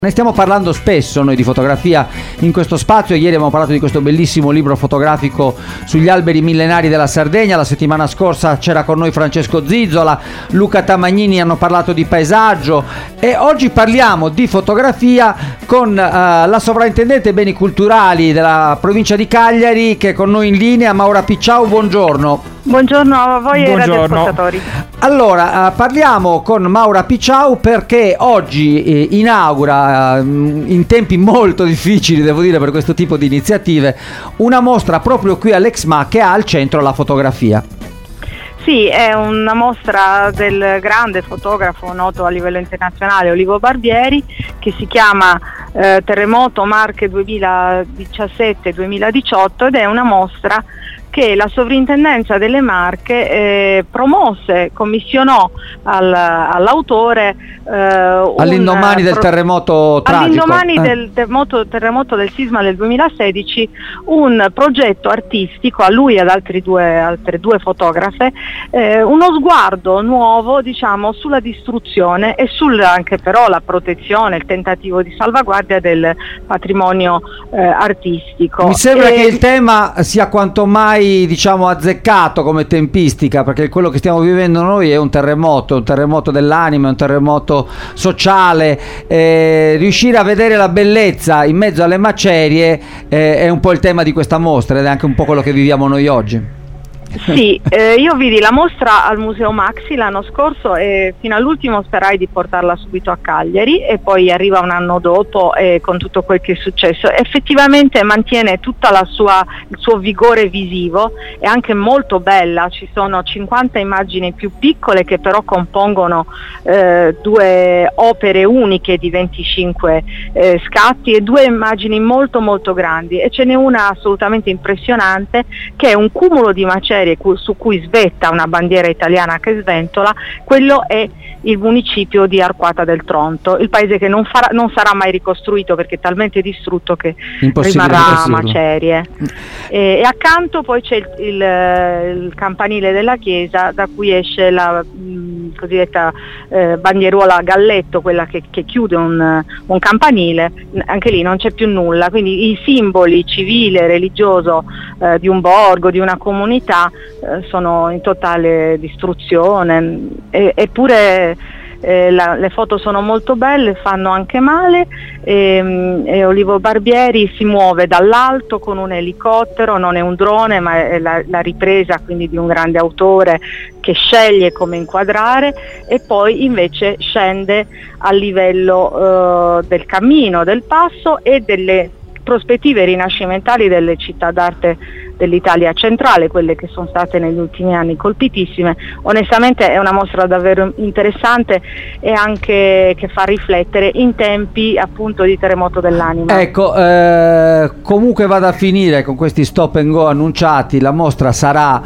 Ne stiamo parlando spesso noi di fotografia in questo spazio. Ieri abbiamo parlato di questo bellissimo libro fotografico sugli alberi millenari della Sardegna. La settimana scorsa c'era con noi Francesco Zizzola, Luca Tamagnini hanno parlato di paesaggio e oggi parliamo di fotografia con la sovrintendente beni culturali della provincia di Cagliari, che è con noi in linea, Maura Picciau. Buongiorno. Buongiorno a voi e radioascoltatori. Allora, parliamo con Maura Picciau perché oggi inaugura, in tempi molto difficili devo dire per questo tipo di iniziative, una mostra proprio qui all'Exma che ha al centro la fotografia. Sì, è una mostra del grande fotografo noto a livello internazionale Olivo Barbieri, che si chiama Terremoto Marche 2017-2018 ed è una mostra che la Sovrintendenza delle Marche promosse, commissionò all'autore all'indomani del terremoto tragico. All'indomani del terremoto del sisma del 2016, un progetto artistico a lui e ad altre due fotografe, uno sguardo nuovo, diciamo, sulla distruzione e anche però la protezione, il tentativo di salvaguardia del patrimonio artistico. Mi sembra che il tema sia quanto mai, diciamo, azzeccato come tempistica, perché quello che stiamo vivendo noi è un terremoto dell'anima, un terremoto sociale. Riuscire a vedere la bellezza in mezzo alle macerie è un po' il tema di questa mostra ed è anche un po' quello che viviamo noi oggi. Sì, io vidi la mostra al Museo Maxi l'anno scorso e fino all'ultimo sperai di portarla subito a Cagliari, e poi arriva un anno dopo con tutto quel che è successo. Effettivamente mantiene tutta il suo vigore visivo, è anche molto bella, ci sono 50 immagini più piccole che però compongono due opere uniche di 25 scatti e due immagini molto molto grandi, e ce n'è una assolutamente impressionante che è un cumulo di macerie su cui svetta una bandiera italiana che sventola. Quello è il municipio di Arquata del Tronto, il paese che non sarà mai ricostruito perché è talmente distrutto che rimarrà macerie. E accanto poi c'è il campanile della chiesa, da cui esce la cosiddetta bandieruola a galletto, quella che chiude un campanile. Anche lì non c'è più nulla, quindi i simboli civile, religioso di un borgo, di una comunità sono in totale distruzione, eppure le foto sono molto belle, fanno anche male, e Olivo Barbieri si muove dall'alto con un elicottero, non è un drone ma è la ripresa quindi di un grande autore che sceglie come inquadrare, e poi invece scende a livello del cammino, del passo e delle prospettive rinascimentali delle città d'arte dell'Italia centrale, quelle che sono state negli ultimi anni colpitissime. Onestamente è una mostra davvero interessante e anche che fa riflettere in tempi appunto di terremoto dell'anima. Ecco, comunque vada a finire con questi stop and go annunciati, la mostra sarà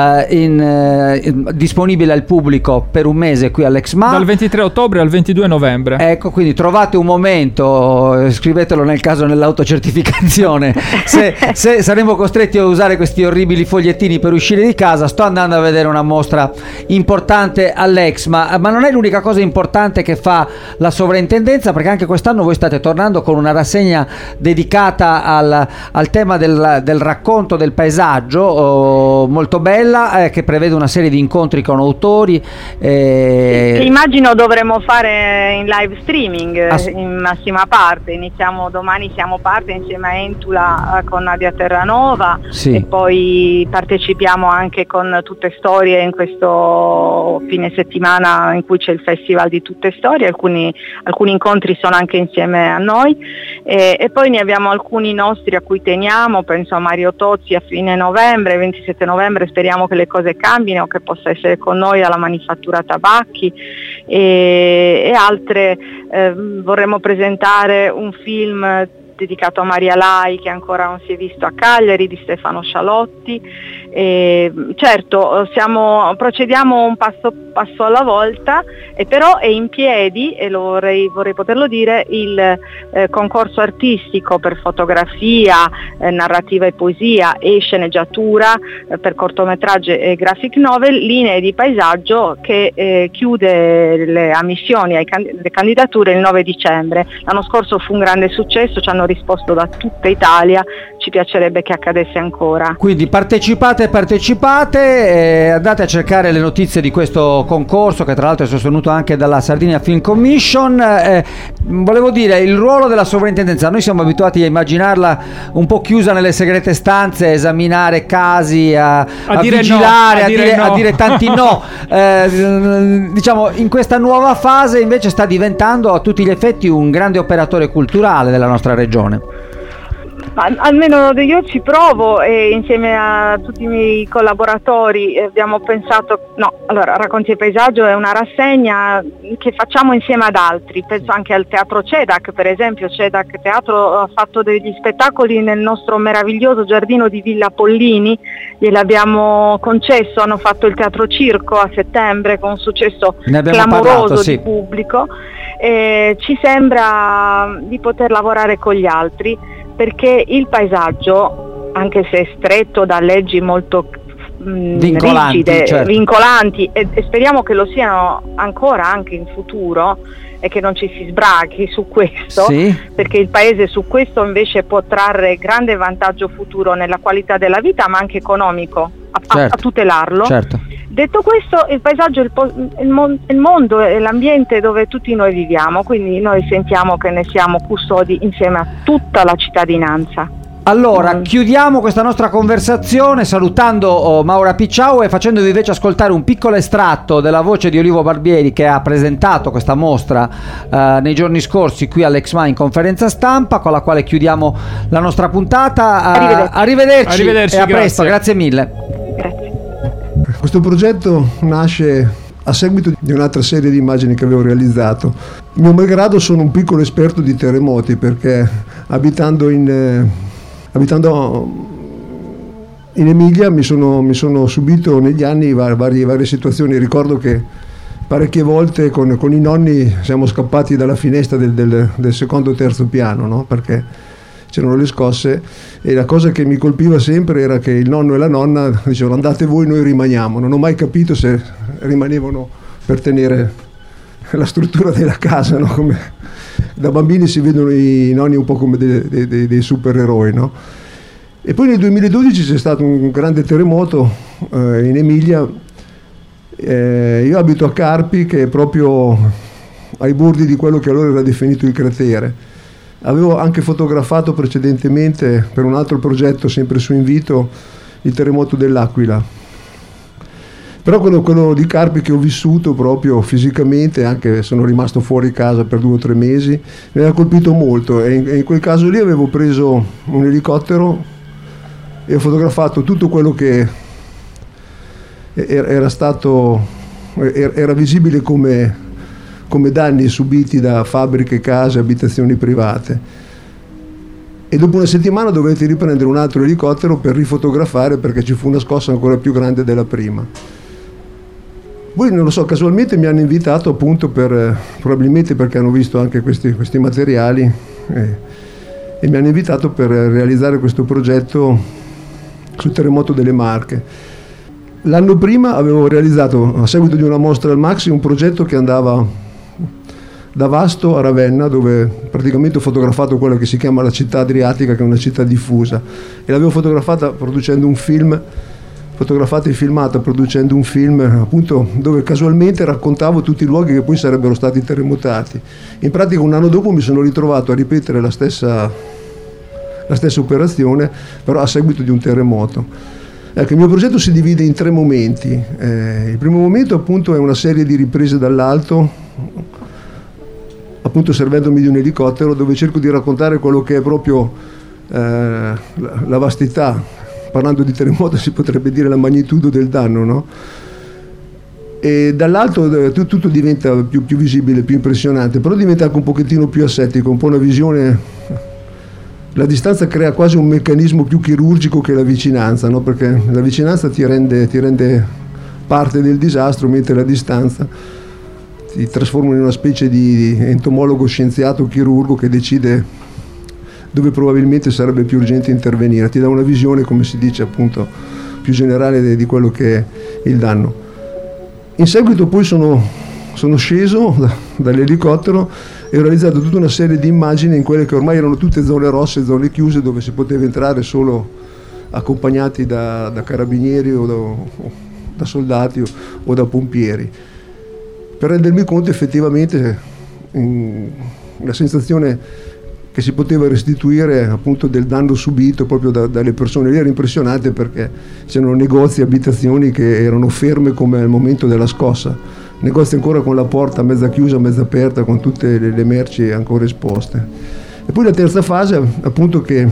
disponibile al pubblico per un mese qui all'Exma dal 23 ottobre al 22 novembre. Ecco, quindi trovate un momento, scrivetelo nel caso nell'autocertificazione se saremo costretti a usare questi orribili fogliettini per uscire di casa. Sto andando a vedere una mostra importante all'Exma, ma non è l'unica cosa importante che fa la sovrintendenza, perché anche quest'anno voi state tornando con una rassegna dedicata al tema del racconto del paesaggio, molto bella, che prevede una serie di incontri con autori. Che immagino dovremo fare in live streaming in massima parte. Domani siamo parte insieme a Entula con Nadia Terranova. Sì. E poi partecipiamo anche con Tutte Storie in questo fine settimana in cui c'è il festival di Tutte Storie. Alcuni incontri sono anche insieme a noi, e poi ne abbiamo alcuni nostri a cui teniamo, penso a Mario Tozzi a fine novembre, 27 novembre speriamo che le cose cambino, che possa essere con noi alla Manifattura Tabacchi, e altre vorremmo presentare un film dedicato a Maria Lai che ancora non si è visto a Cagliari, di Stefano Scialotti, Certo, procediamo un passo alla volta, però è in piedi, e vorrei poterlo dire, il concorso artistico per fotografia, narrativa e poesia e sceneggiatura, per cortometraggi e graphic novel, linee di paesaggio, che chiude le ammissioni le candidature il 9 dicembre. L'anno scorso fu un grande successo, ci hanno risposto da tutta Italia, ci piacerebbe che accadesse ancora. Quindi partecipate, andate a cercare le notizie di questo concorso, che tra l'altro è sostenuto anche dalla Sardinia Film Commission. Volevo dire, il ruolo della sovrintendenza, noi siamo abituati a immaginarla un po' chiusa nelle segrete stanze, a esaminare casi, a dire vigilare, no, a dire tanti no. Diciamo, in questa nuova fase invece sta diventando a tutti gli effetti un grande operatore culturale della nostra regione. Almeno io ci provo, e insieme a tutti i miei collaboratori abbiamo pensato, Racconti e Paesaggio è una rassegna che facciamo insieme ad altri. Penso anche al Teatro CEDAC, per esempio. CEDAC Teatro ha fatto degli spettacoli nel nostro meraviglioso giardino di Villa Pollini, gliel'abbiamo concesso. Hanno fatto il Teatro Circo a settembre con un successo clamoroso di pubblico. Ci sembra di poter lavorare con gli altri, perché il paesaggio, anche se è stretto da leggi molto vincolanti, e speriamo che lo siano ancora anche in futuro, e che non ci si sbrachi su questo, perché il paese su questo invece può trarre grande vantaggio futuro nella qualità della vita, ma anche economico, a tutelarlo. Certo. Detto questo, il paesaggio è il mondo, è l'ambiente dove tutti noi viviamo, quindi noi sentiamo che ne siamo custodi insieme a tutta la cittadinanza. Allora, chiudiamo questa nostra conversazione salutando Maura Picciau e facendovi invece ascoltare un piccolo estratto della voce di Olivo Barbieri, che ha presentato questa mostra nei giorni scorsi qui all'Exma in conferenza stampa, con la quale chiudiamo la nostra puntata. Arrivederci e a presto, grazie mille. Grazie. Questo progetto nasce a seguito di un'altra serie di immagini che avevo realizzato. Mio malgrado sono un piccolo esperto di terremoti, perché abitando in Emilia mi sono subito negli anni varie situazioni. Ricordo che parecchie volte con i nonni siamo scappati dalla finestra del secondo o terzo piano, no? Perché c'erano le scosse, e la cosa che mi colpiva sempre era che il nonno e la nonna dicevano: andate voi, noi rimaniamo. Non ho mai capito se rimanevano per tenere la struttura della casa, no? Come da bambini si vedono i nonni un po' come dei supereroi, no? E poi nel 2012 c'è stato un grande terremoto in Emilia. Io abito a Carpi, che è proprio ai bordi di quello che allora era definito il cratere. Avevo anche fotografato precedentemente, per un altro progetto sempre su invito, il terremoto dell'Aquila. Però quello di Carpi, che ho vissuto proprio fisicamente, anche sono rimasto fuori casa per 2 o 3 mesi, mi ha colpito molto, e in quel caso lì avevo preso un elicottero e ho fotografato tutto quello che era visibile come danni subiti da fabbriche, case, abitazioni private. E dopo una settimana dovetti riprendere un altro elicottero per rifotografare, perché ci fu una scossa ancora più grande della prima. Poi non lo so, casualmente mi hanno invitato, appunto, probabilmente perché hanno visto anche questi materiali, e mi hanno invitato per realizzare questo progetto sul terremoto delle Marche. L'anno prima avevo realizzato, a seguito di una mostra al Maxi, un progetto che andava da Vasto a Ravenna, dove praticamente ho fotografato quella che si chiama la città adriatica, che è una città diffusa, e l'avevo fotografata producendo un film, fotografata e filmata producendo un film, appunto, dove casualmente raccontavo tutti i luoghi che poi sarebbero stati terremotati. In pratica un anno dopo mi sono ritrovato a ripetere la stessa operazione, però a seguito di un terremoto. Ecco, il mio progetto si divide in 3 momenti. Il primo momento, appunto, è una serie di riprese dall'alto, appunto servendomi di un elicottero, dove cerco di raccontare quello che è proprio la vastità. Parlando di terremoto si potrebbe dire la magnitudo del danno, no? E dall'alto tutto diventa più visibile, più impressionante, però diventa anche un pochettino più assettico, un po' una visione la distanza crea quasi un meccanismo più chirurgico che la vicinanza, no? Perché la vicinanza ti rende parte del disastro, mentre la distanza ti trasforma in una specie di entomologo scienziato chirurgo che decide dove probabilmente sarebbe più urgente intervenire, ti dà una visione, come si dice appunto, più generale di quello che è il danno. In seguito poi sono sceso dall'elicottero e ho realizzato tutta una serie di immagini in quelle che ormai erano tutte zone rosse, zone chiuse, dove si poteva entrare solo accompagnati da carabinieri o da soldati o da pompieri, per rendermi conto effettivamente la sensazione che si poteva restituire appunto del danno subito proprio dalle persone. Lì era impressionante perché c'erano negozi, abitazioni che erano ferme come al momento della scossa, negozi ancora con la porta mezza chiusa, mezza aperta, con tutte le merci ancora esposte. E poi la terza fase appunto che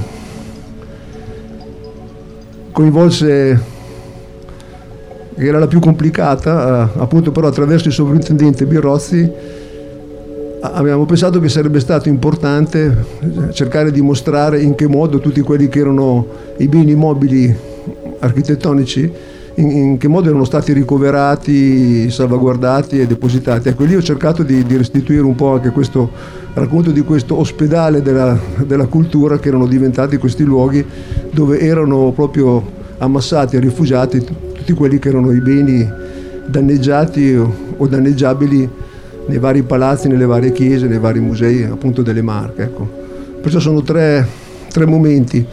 coinvolse, che era la più complicata, appunto però attraverso il sovrintendente Birozzi abbiamo pensato che sarebbe stato importante cercare di mostrare in che modo tutti quelli che erano i beni mobili architettonici, in che modo erano stati ricoverati, salvaguardati e depositati. Ecco, lì ho cercato di restituire un po' anche questo racconto di questo ospedale della cultura, che erano diventati questi luoghi dove erano proprio ammassati e rifugiati tutti quelli che erano i beni danneggiati o danneggiabili nei vari palazzi, nelle varie chiese, nei vari musei appunto delle Marche. Ecco. Perciò sono tre momenti.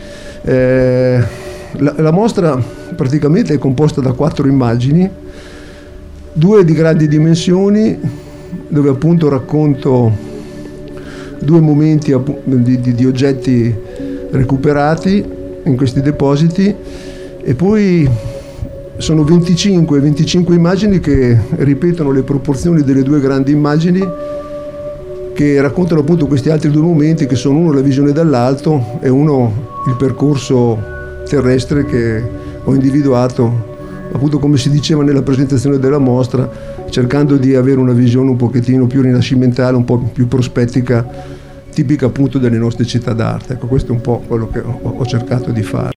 La mostra praticamente è composta da 4 immagini, 2 di grandi dimensioni, dove appunto racconto 2 momenti di oggetti recuperati in questi depositi, e poi sono 25 immagini che ripetono le proporzioni delle 2 grandi immagini, che raccontano appunto questi altri 2 momenti, che sono uno la visione dall'alto e uno il percorso terrestre che ho individuato, appunto come si diceva nella presentazione della mostra, cercando di avere una visione un pochettino più rinascimentale, un po' più prospettica, tipica appunto delle nostre città d'arte. Ecco, questo è un po' quello che ho cercato di fare.